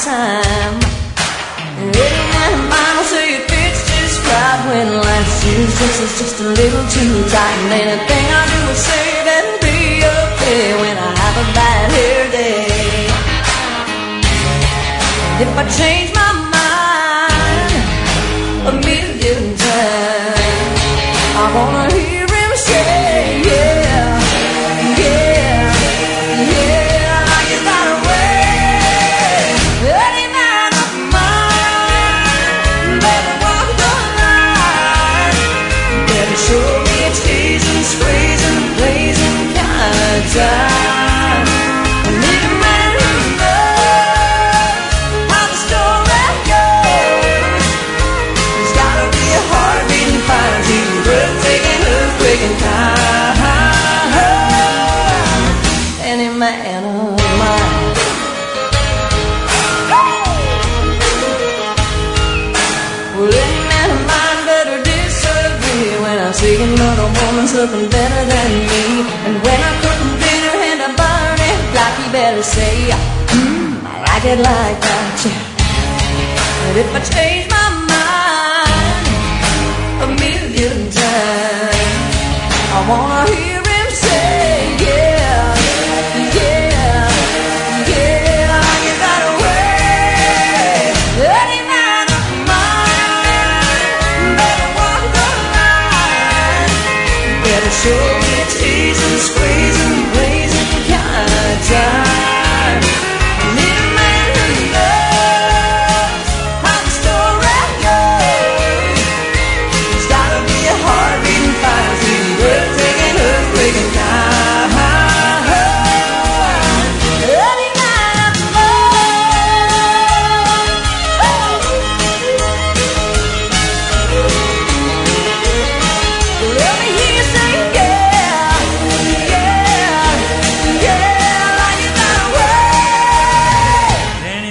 time. Every man in mine will say it fits just right when life seems just a little too tight. And anything I do is say that be okay when I have a bad hair day. And if I change my mind a million times, I wanna hear him say, yeah, yeah, yeah. You got away, any man of mine, better walk the line. Better show me it's teasing, squeezing, blazing kind of time. I need a man who knows how the story goes. There's gotta be a heart-beating fire to you, breathtaking, earthquaking kind. Any man of mine. Well, any man of mine better disagree when I see another woman's looking better than me. And when I cook dinner and I burn it black, you better say, I like it like that, yeah. But if I change my mind a million times, I wanna hear him say, yeah, yeah, yeah. You got away, any man of mine, better walk the line. Better show me it's teasing, squeezing, blazing kind of time. Need a man who knows how the story goes. There's gotta be a heart-beating fire to you, breathtaking, earthquaking kind. Any man of mine. Let me hear you say, yeah, yeah, yeah. You got away. Any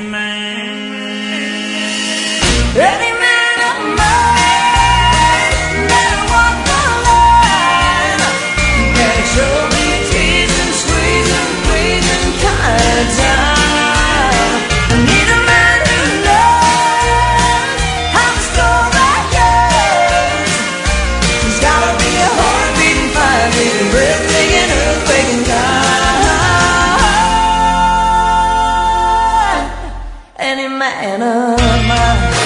man of mine, better walk the line. Better show me it's teasing, squeezing, breathing kind of time. I need a man who knows how the story goes. There's gotta be a heart-beating fire, beating, breathtaking, earthquaking kind. Any man of mine.